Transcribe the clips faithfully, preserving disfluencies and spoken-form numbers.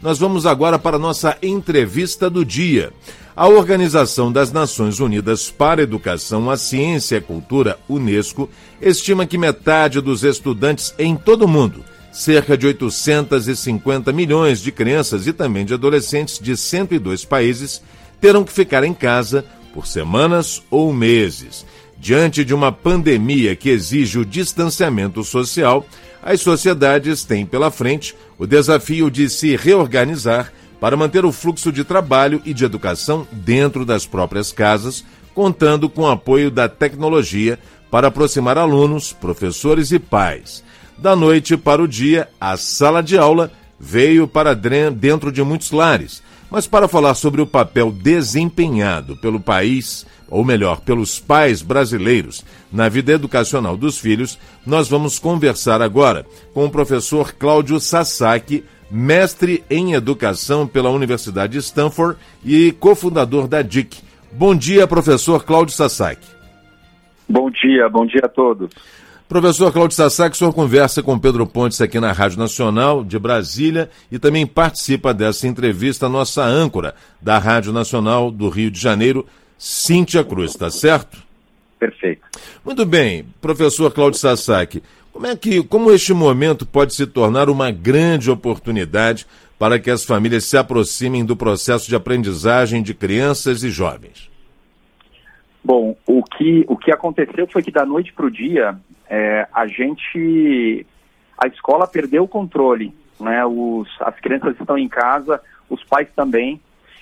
Nós vamos agora para a nossa entrevista do dia. A Organização das Nações Unidas para a Educação, a Ciência e a Cultura, Unesco, estima que metade dos estudantes em todo o mundo, cerca de oitocentos e cinquenta milhões de crianças e também de adolescentes de cento e dois países, terão que ficar em casa por semanas ou meses. Diante de uma pandemia que exige o distanciamento social, as sociedades têm pela frente o desafio de se reorganizar para manter o fluxo de trabalho e de educação dentro das próprias casas, contando com o apoio da tecnologia para aproximar alunos, professores e pais. Da noite para o dia, a sala de aula veio para dentro de muitos lares. Mas para falar sobre o papel desempenhado pelo país, ou melhor, pelos pais brasileiros na vida educacional dos filhos, nós vamos conversar agora com o professor Cláudio Sasaki, mestre em educação pela Universidade de Stanford e cofundador da D I C. Bom dia, professor Cláudio Sasaki. Bom dia, bom dia a todos. Professor Cláudio Sasaki, o senhor conversa com Pedro Pontes aqui na Rádio Nacional de Brasília e também participa dessa entrevista, nossa âncora da Rádio Nacional do Rio de Janeiro, Cíntia Cruz, tá certo? Perfeito. Muito bem, professor Cláudio Sasaki, como é que, como este momento pode se tornar uma grande oportunidade para que as famílias se aproximem do processo de aprendizagem de crianças e jovens? Bom, o que, o que aconteceu foi que da noite para o dia, é, a gente, a escola perdeu o controle, né? Os, as crianças estão em casa, os pais também,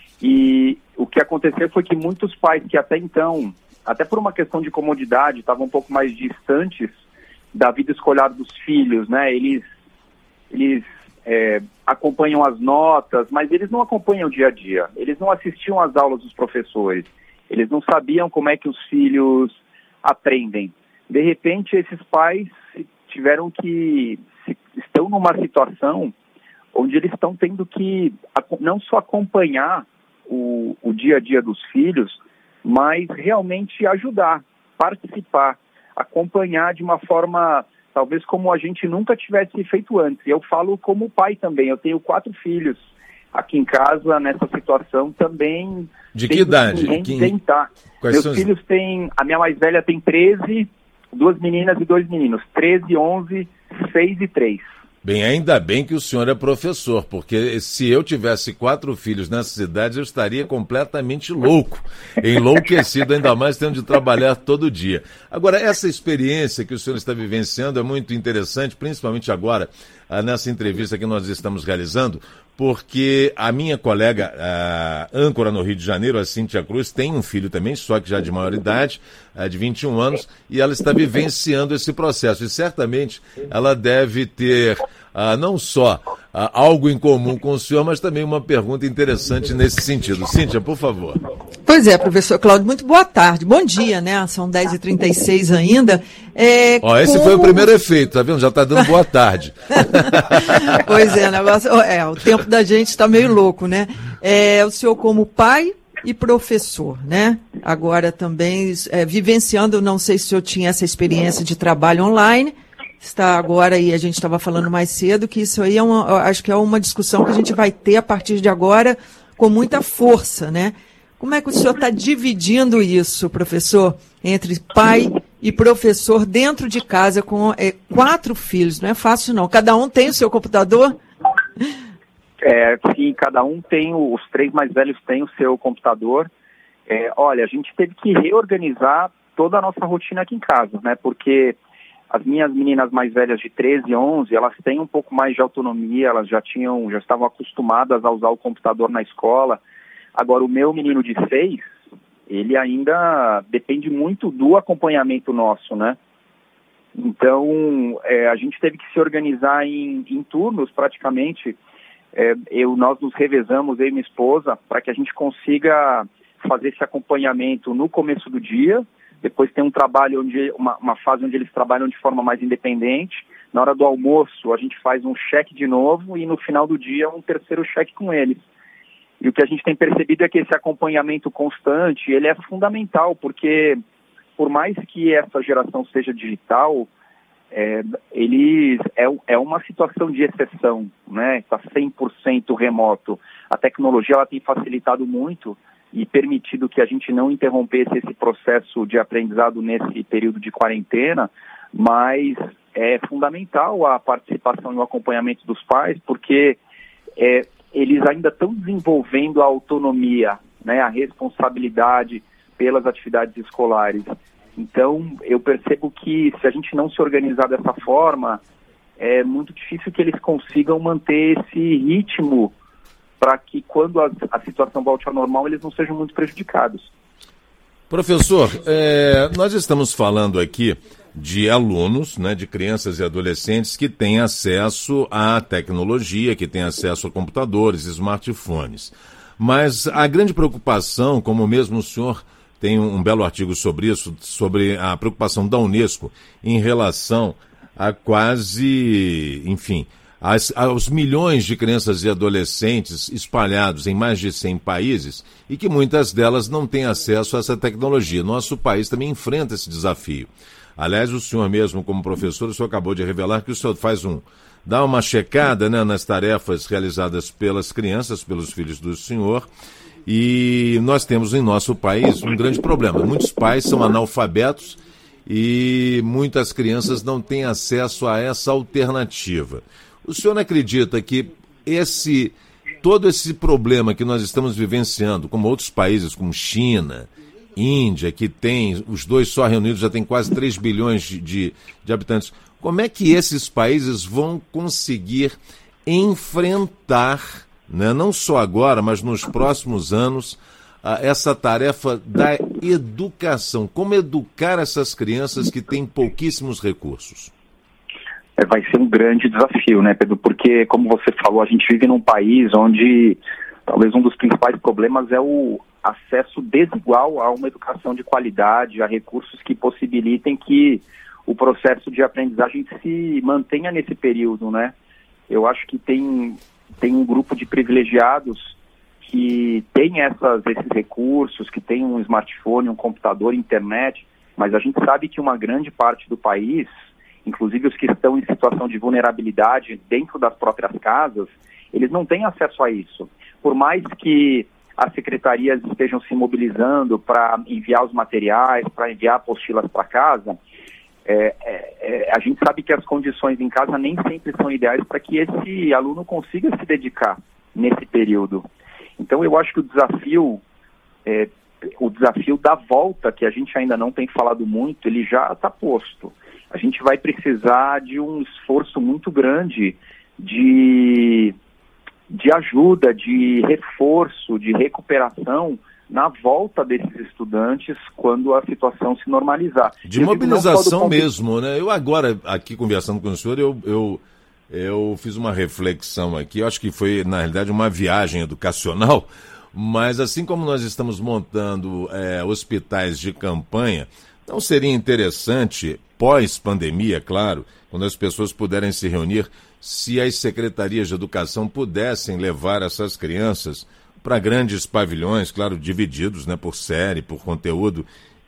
e o que aconteceu foi que muitos pais que até então, até por uma questão de comodidade, estavam um pouco mais distantes da vida escolar dos filhos, né? Eles, eles é, acompanham as notas, mas eles não acompanham o dia a dia, eles não assistiam às aulas dos professores. Eles não sabiam como é que os filhos aprendem. De repente, esses pais tiveram que... estão numa situação onde eles estão tendo que não só acompanhar o, o dia a dia dos filhos, mas realmente ajudar, participar, acompanhar de uma forma, talvez como a gente nunca tivesse feito antes. E eu falo como pai também. Eu tenho quatro filhos aqui em casa, nessa situação também. De que idade? Que... tentar. Meus são... filhos têm, a minha mais velha tem treze, duas meninas e dois meninos, treze, onze, seis e três. Bem, ainda bem que o senhor é professor, porque se eu tivesse quatro filhos nessas idades, eu estaria completamente louco, enlouquecido, ainda mais tendo de trabalhar todo dia. Agora, essa experiência que o senhor está vivenciando é muito interessante, principalmente agora, nessa entrevista que nós estamos realizando, porque a minha colega, a âncora no Rio de Janeiro, a Cíntia Cruz, tem um filho também, só que já de maior idade, de vinte e um anos, e ela está vivenciando esse processo. E certamente ela deve ter ah, não só ah, algo em comum com o senhor, mas também uma pergunta interessante nesse sentido. Cíntia, por favor. Pois é, professor Cláudio, muito boa tarde. Bom dia, né? São dez e trinta e seis ainda. É, Ó, esse como... foi o primeiro efeito, tá vendo? Já está dando boa tarde. Pois é, o negócio, é, o tempo da gente está meio louco, né? É, o senhor como pai e professor, né? Agora também é, vivenciando, não sei se o senhor tinha essa experiência de trabalho online, está agora, e a gente estava falando mais cedo, que isso aí é uma, acho que é uma discussão que a gente vai ter a partir de agora com muita força, né? Como é que o senhor está dividindo isso, professor, entre pai e professor dentro de casa com é, quatro filhos? Não é fácil, não. Cada um tem o seu computador? É, sim, cada um tem, os três mais velhos têm o seu computador. É, olha, a gente teve que reorganizar toda a nossa rotina aqui em casa, né? Porque as minhas meninas mais velhas de treze e onze, elas têm um pouco mais de autonomia, elas já tinham, já estavam acostumadas a usar o computador na escola. Agora, o meu menino de seis, ele ainda depende muito do acompanhamento nosso, né? Então, é, a gente teve que se organizar em, em turnos, praticamente. É, eu, nós nos revezamos, eu e minha esposa, para que a gente consiga fazer esse acompanhamento no começo do dia. Depois tem um trabalho, onde, uma, uma fase onde eles trabalham de forma mais independente. Na hora do almoço, a gente faz um cheque de novo e no final do dia, um terceiro cheque com eles. E o que a gente tem percebido é que esse acompanhamento constante, ele é fundamental, porque por mais que essa geração seja digital, é, eles, é, é uma situação de exceção, né? Está cem por cento remoto. A tecnologia ela tem facilitado muito e permitido que a gente não interrompesse esse processo de aprendizado nesse período de quarentena, mas é fundamental a participação e o acompanhamento dos pais, porque é, eles ainda estão desenvolvendo a autonomia, né, a responsabilidade pelas atividades escolares. Então, eu percebo que se a gente não se organizar dessa forma, é muito difícil que eles consigam manter esse ritmo para que quando a, a situação volte ao normal, eles não sejam muito prejudicados. Professor, é, nós estamos falando aqui de alunos, né, de crianças e adolescentes que têm acesso à tecnologia, que têm acesso a computadores, smartphones. Mas a grande preocupação, como mesmo o senhor tem um, um belo artigo sobre isso, sobre a preocupação da Unesco em relação a quase, enfim, as, aos milhões de crianças e adolescentes espalhados em mais de cem países e que muitas delas não têm acesso a essa tecnologia. Nosso país também enfrenta esse desafio. Aliás, o senhor mesmo, como professor, o senhor acabou de revelar que o senhor faz um, dá uma checada, né, nas tarefas realizadas pelas crianças, pelos filhos do senhor, e nós temos em nosso país um grande problema. Muitos pais são analfabetos e muitas crianças não têm acesso a essa alternativa. O senhor não acredita que esse, todo esse problema que nós estamos vivenciando, como outros países como China, Índia, que tem, os dois só reunidos já tem quase três bilhões de, de, de habitantes, como é que esses países vão conseguir enfrentar, né, não só agora, mas nos próximos anos, a, essa tarefa da educação? Como educar essas crianças que têm pouquíssimos recursos? É, vai ser um grande desafio, né, Pedro? Porque, como você falou, a gente vive num país onde talvez um dos principais problemas é o acesso desigual a uma educação de qualidade, a recursos que possibilitem que o processo de aprendizagem se mantenha nesse período, né? Eu acho que tem, tem um grupo de privilegiados que tem essas, esses recursos, que tem um smartphone, um computador, internet, mas a gente sabe que uma grande parte do país, inclusive os que estão em situação de vulnerabilidade dentro das próprias casas, eles não têm acesso a isso. Por mais que as secretarias estejam se mobilizando para enviar os materiais, para enviar apostilas para casa, é, é, a gente sabe que as condições em casa nem sempre são ideais para que esse aluno consiga se dedicar nesse período. Então, eu acho que o desafio, é, o desafio da volta, que a gente ainda não tem falado muito, ele já está posto. A gente vai precisar de um esforço muito grande de... de ajuda, de reforço, de recuperação na volta desses estudantes quando a situação se normalizar. De mobilização mesmo, né? Eu agora, aqui conversando com o senhor, eu, eu, eu fiz uma reflexão aqui, eu acho que foi, na realidade, uma viagem educacional, mas assim como nós estamos montando é, hospitais de campanha, não seria interessante, pós-pandemia, claro, quando as pessoas puderem se reunir, se as secretarias de educação pudessem levar essas crianças para grandes pavilhões, claro, divididos, né, por série, por conteúdo,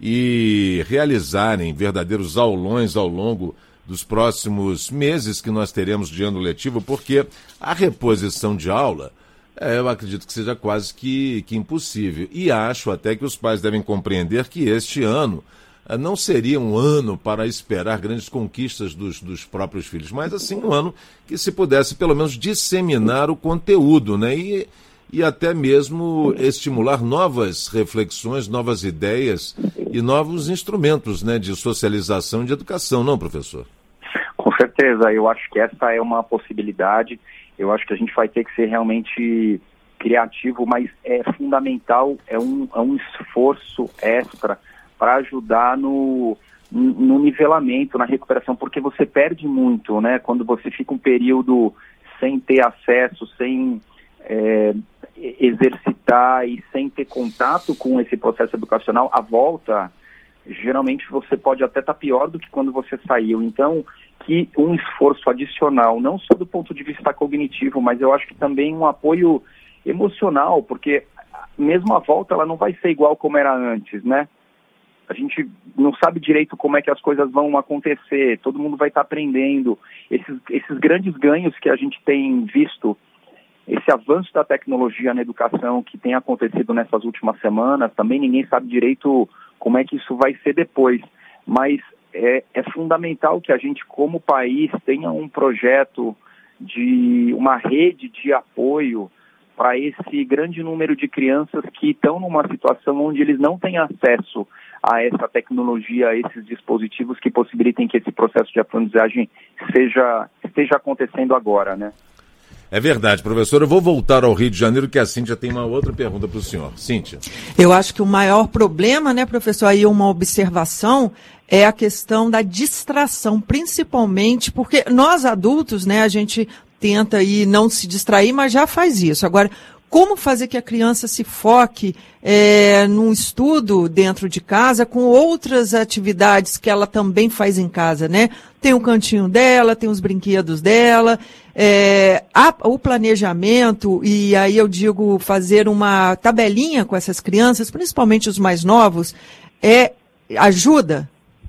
e realizarem verdadeiros aulões ao longo dos próximos meses que nós teremos de ano letivo, porque a reposição de aula, é, eu acredito que seja quase que, que impossível. E acho até que os pais devem compreender que este ano não seria um ano para esperar grandes conquistas dos, dos próprios filhos, mas assim um ano que se pudesse pelo menos disseminar o conteúdo, né? E, e até mesmo estimular novas reflexões, novas ideias e novos instrumentos, né, de socialização e de educação, não, professor? Com certeza, eu acho que essa é uma possibilidade. Eu acho que a gente vai ter que ser realmente criativo, mas é fundamental, é um, é um esforço extra para ajudar no, no nivelamento, na recuperação, porque você perde muito, né? Quando você fica um período sem ter acesso, sem é, exercitar e sem ter contato com esse processo educacional, a volta, geralmente você pode até estar pior do que quando você saiu. Então, que um esforço adicional, não só do ponto de vista cognitivo, mas eu acho que também um apoio emocional, porque mesmo a volta ela não vai ser igual como era antes, né? a gente não sabe direito como é que as coisas vão acontecer, todo mundo vai estar aprendendo. Esses, esses grandes ganhos que a gente tem visto, esse avanço da tecnologia na educação que tem acontecido nessas últimas semanas, também ninguém sabe direito como é que isso vai ser depois. Mas é, é fundamental que a gente, como país, tenha um projeto de uma rede de apoio para esse grande número de crianças que estão numa situação onde eles não têm acesso a essa tecnologia, a esses dispositivos que possibilitem que esse processo de aprendizagem seja, esteja acontecendo agora, né? É verdade, professor. Eu vou voltar ao Rio de Janeiro, que a Cíntia tem uma outra pergunta para o senhor. Cíntia. Eu acho que o maior problema, né, professor, aí uma observação, é a questão da distração, principalmente porque nós adultos, né, a gente tenta aí não se distrair, mas já faz isso. Agora, como fazer que a criança se foque é, num estudo dentro de casa com outras atividades que ela também faz em casa, né? Tem o cantinho dela, tem os brinquedos dela, é, há o planejamento, e aí eu digo fazer uma tabelinha com essas crianças, principalmente os mais novos, é, ajuda?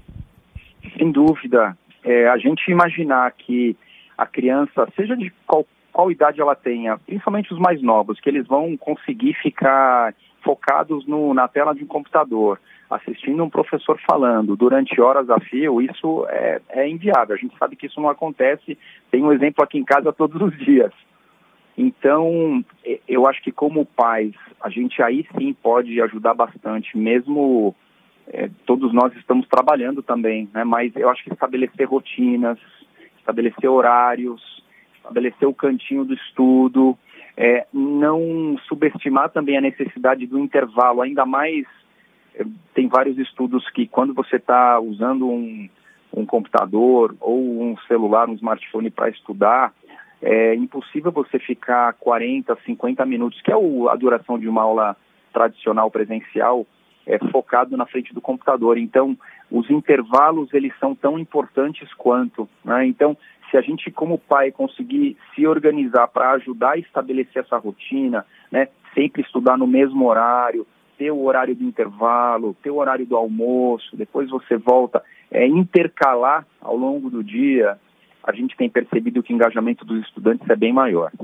Sem dúvida. É, a gente imaginar que a criança, seja de qual qual idade ela tenha, principalmente os mais novos, que eles vão conseguir ficar focados no, na tela de um computador, assistindo um professor falando durante horas a fio, isso é, é inviável. A gente sabe que isso não acontece, tem um exemplo aqui em casa todos os dias. Então, eu acho que como pais, a gente aí sim pode ajudar bastante, mesmo é, todos nós estamos trabalhando também, né? Mas eu acho que estabelecer rotinas, estabelecer horários, estabelecer o cantinho do estudo, é, não subestimar também a necessidade do intervalo, ainda mais, é, tem vários estudos que quando você está usando um, um computador ou um celular, um smartphone para estudar, é impossível você ficar quarenta, cinquenta minutos, que é o, a duração de uma aula tradicional presencial, é, focado na frente do computador. Então, os intervalos, eles são tão importantes quanto, né? Então, se a gente, como pai, conseguir se organizar para ajudar a estabelecer essa rotina, né, sempre estudar no mesmo horário, ter o horário do intervalo, ter o horário do almoço, depois você volta, é, intercalar ao longo do dia, a gente tem percebido que o engajamento dos estudantes é bem maior.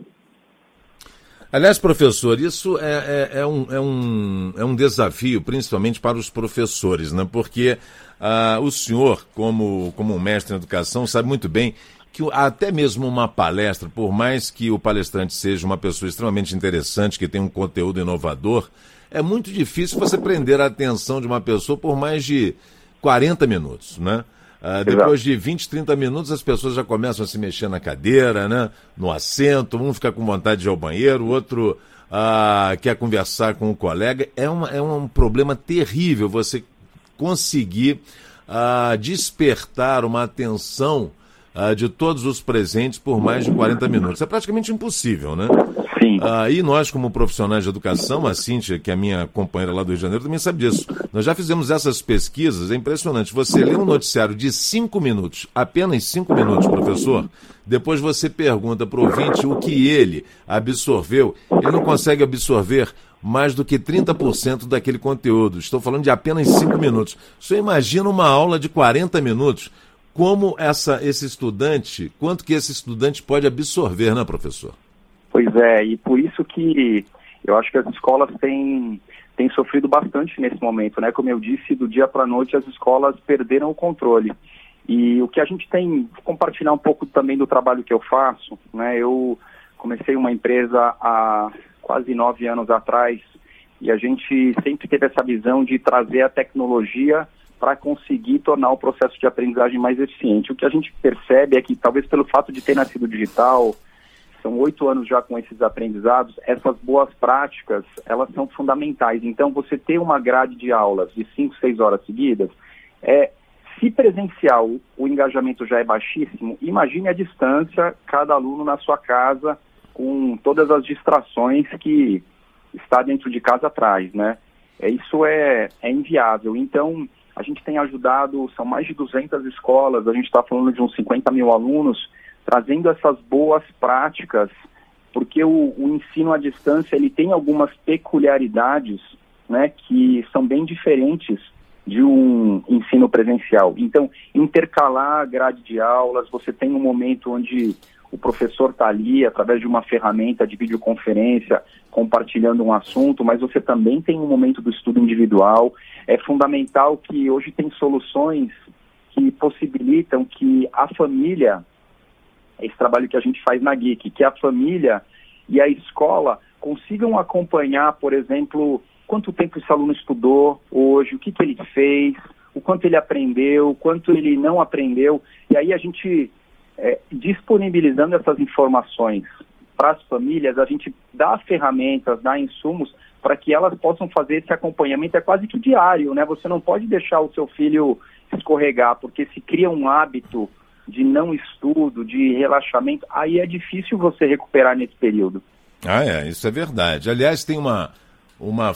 Aliás, professor, isso é, é, é, um, é, um, é um desafio, principalmente para os professores, né? Porque ah, o senhor, como, como um mestre em educação, sabe muito bem que até mesmo uma palestra, por mais que o palestrante seja uma pessoa extremamente interessante, que tem um conteúdo inovador, é muito difícil você prender a atenção de uma pessoa por mais de quarenta minutos, né? Uh, depois de vinte, trinta minutos, as pessoas já começam a se mexer na cadeira, né? No assento, um fica com vontade de ir ao banheiro, o outro uh, quer conversar com o colega. É, uma, é um problema terrível você conseguir uh, despertar uma atenção uh, de todos os presentes por mais de quarenta minutos. É praticamente impossível, né? Sim. Uh, e nós, como profissionais de educação, a Cíntia, que é a minha companheira lá do Rio de Janeiro, também sabe disso. Nós já fizemos essas pesquisas, é impressionante. Você lê um noticiário de cinco minutos, apenas cinco minutos, professor, depois você pergunta para o ouvinte o que ele absorveu, ele não consegue absorver mais do que trinta por cento daquele conteúdo. Estou falando de apenas cinco minutos. Você imagina uma aula de quarenta minutos, como essa, esse estudante, quanto que esse estudante pode absorver, né, professor? Pois é, e por isso que eu acho que as escolas têm, têm sofrido bastante nesse momento, né? Como eu disse, do dia para a noite as escolas perderam o controle. E o que a gente tem, vou compartilhar um pouco também do trabalho que eu faço, né? Eu comecei uma empresa há quase nove anos atrás e a gente sempre teve essa visão de trazer a tecnologia para conseguir tornar o processo de aprendizagem mais eficiente. O que a gente percebe é que talvez pelo fato de ter nascido digital, são oito anos já com esses aprendizados, essas boas práticas, elas são fundamentais. Então, você ter uma grade de aulas de cinco, seis horas seguidas, é, se presencial o engajamento já é baixíssimo, imagine a distância, cada aluno na sua casa, com todas as distrações que está dentro de casa traz, né? É, isso é, é inviável. Então, a gente tem ajudado, são mais de duzentas escolas, a gente está falando de uns cinquenta mil alunos, trazendo essas boas práticas, porque o, o ensino à distância ele tem algumas peculiaridades, né, que são bem diferentes de um ensino presencial. Então, intercalar a grade de aulas, você tem um momento onde o professor está ali, através de uma ferramenta de videoconferência, compartilhando um assunto, mas você também tem um momento do estudo individual. É fundamental que hoje tem soluções que possibilitam que a família, esse trabalho que a gente faz na Geek, que a família e a escola consigam acompanhar, por exemplo, quanto tempo esse aluno estudou hoje, o que, que ele fez, o quanto ele aprendeu, o quanto ele não aprendeu. E aí a gente, é, disponibilizando essas informações para as famílias, a gente dá ferramentas, dá insumos para que elas possam fazer esse acompanhamento. É quase que diário, né? Você não pode deixar o seu filho escorregar, porque se cria um hábito de não estudo, de relaxamento, aí é difícil você recuperar nesse período. Ah, é, isso é verdade. Aliás, tem uma, uma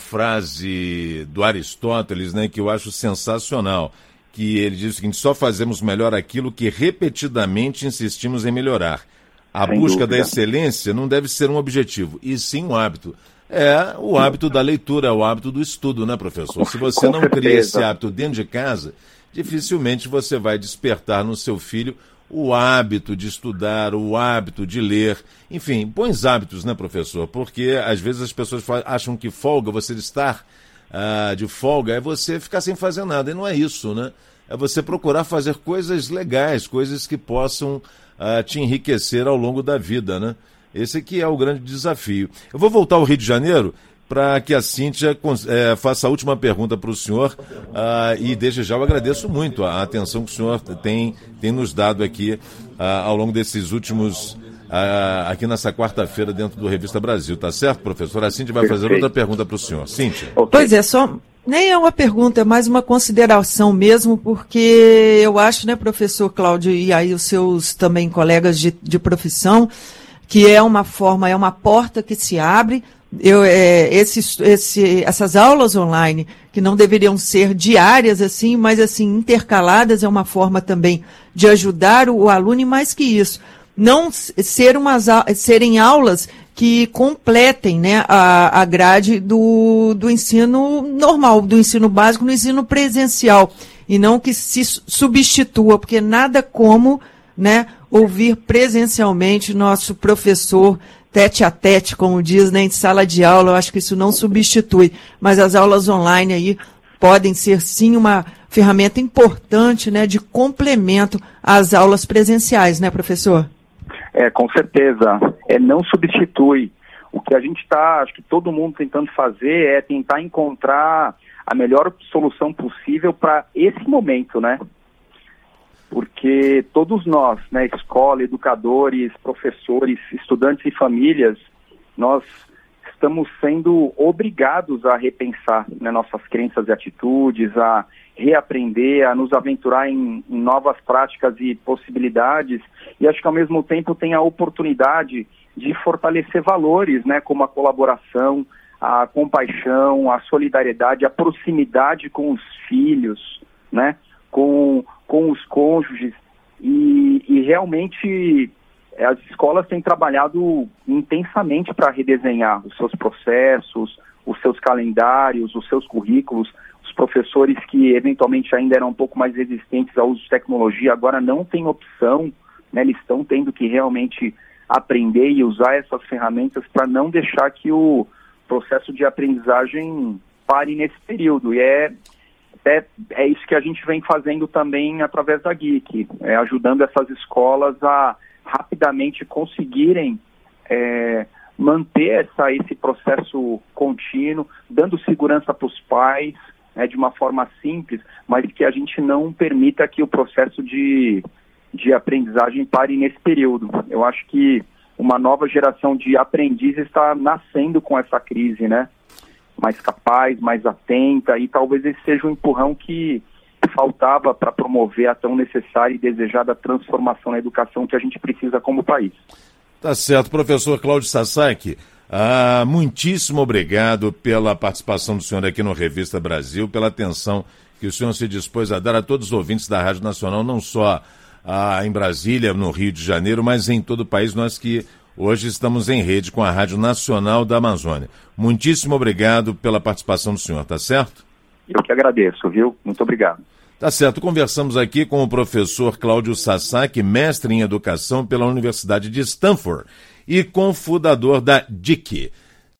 frase do Aristóteles, né, que eu acho sensacional, que ele diz o seguinte: só fazemos melhor aquilo que repetidamente insistimos em melhorar. A Sem busca dúvida. da excelência não deve ser um objetivo, e sim um hábito. É o hábito da leitura, o hábito do estudo, né, professor? Se você Com não certeza. cria esse hábito dentro de casa, dificilmente você vai despertar no seu filho o hábito de estudar, o hábito de ler, enfim, bons hábitos, né, professor? Porque às vezes as pessoas fa- acham que folga, você estar ah, de folga, é você ficar sem fazer nada, e não é isso, né? É você procurar fazer coisas legais, coisas que possam ah, te enriquecer ao longo da vida, né? Esse aqui é o grande desafio. Eu vou voltar ao Rio de Janeiro para que a Cíntia é, faça a última pergunta para o senhor, uh, e desde já eu agradeço muito a atenção que o senhor tem, tem nos dado aqui uh, ao longo desses últimos, uh, aqui nessa quarta-feira dentro do Revista Brasil, tá certo, professor? A Cíntia vai fazer outra pergunta para o senhor. Cíntia. Okay. Pois é, só nem é uma pergunta, é mais uma consideração mesmo, porque eu acho, né, professor Cláudio, e aí os seus também colegas de, de profissão, que é uma forma, é uma porta que se abre. Eu, é, esse, esse, essas aulas online, que não deveriam ser diárias assim, mas assim, intercaladas, é uma forma também de ajudar o, o aluno, e mais que isso, não ser umas, serem aulas que completem, né, a, a grade do, do ensino normal, do ensino básico no ensino presencial, e não que se substitua, porque nada como, né, ouvir presencialmente nosso professor tete a tete, como diz, né, em sala de aula. Eu acho que isso não substitui, mas as aulas online aí podem ser sim uma ferramenta importante, né, de complemento às aulas presenciais, né, professor? É, com certeza. É, não substitui. O que a gente está, acho que todo mundo tentando fazer é tentar encontrar a melhor solução possível para esse momento, né? Porque todos nós, né, escola, educadores, professores, estudantes e famílias, nós estamos sendo obrigados a repensar, né, nossas crenças e atitudes, a reaprender, a nos aventurar em, em novas práticas e possibilidades, e acho que ao mesmo tempo tem a oportunidade de fortalecer valores, né, como a colaboração, a compaixão, a solidariedade, a proximidade com os filhos, né, com, com os cônjuges, e, e realmente as escolas têm trabalhado intensamente para redesenhar os seus processos, os seus calendários, os seus currículos. Os professores que eventualmente ainda eram um pouco mais resistentes ao uso de tecnologia agora não têm opção, né, eles estão tendo que realmente aprender e usar essas ferramentas para não deixar que o processo de aprendizagem pare nesse período. E é É, é isso que a gente vem fazendo também através da Geek, é, ajudando essas escolas a rapidamente conseguirem é, manter essa, esse processo contínuo, dando segurança para os pais, né, de uma forma simples, mas que a gente não permita que o processo de, de aprendizagem pare nesse período. Eu acho que uma nova geração de aprendizes está nascendo com essa crise, né? Mais capaz, mais atenta, e talvez esse seja um empurrão que faltava para promover a tão necessária e desejada transformação na educação que a gente precisa como país. Tá certo, professor Cláudio Sasaki, ah, muitíssimo obrigado pela participação do senhor aqui no Revista Brasil, pela atenção que o senhor se dispôs a dar a todos os ouvintes da Rádio Nacional, não só ah, em Brasília, no Rio de Janeiro, mas em todo o país, nós que hoje estamos em rede com a Rádio Nacional da Amazônia. Muitíssimo obrigado pela participação do senhor, tá certo? Eu que agradeço, viu? Muito obrigado. Tá certo, conversamos aqui com o professor Cláudio Sasaki, mestre em educação pela Universidade de Stanford e cofundador da D I C.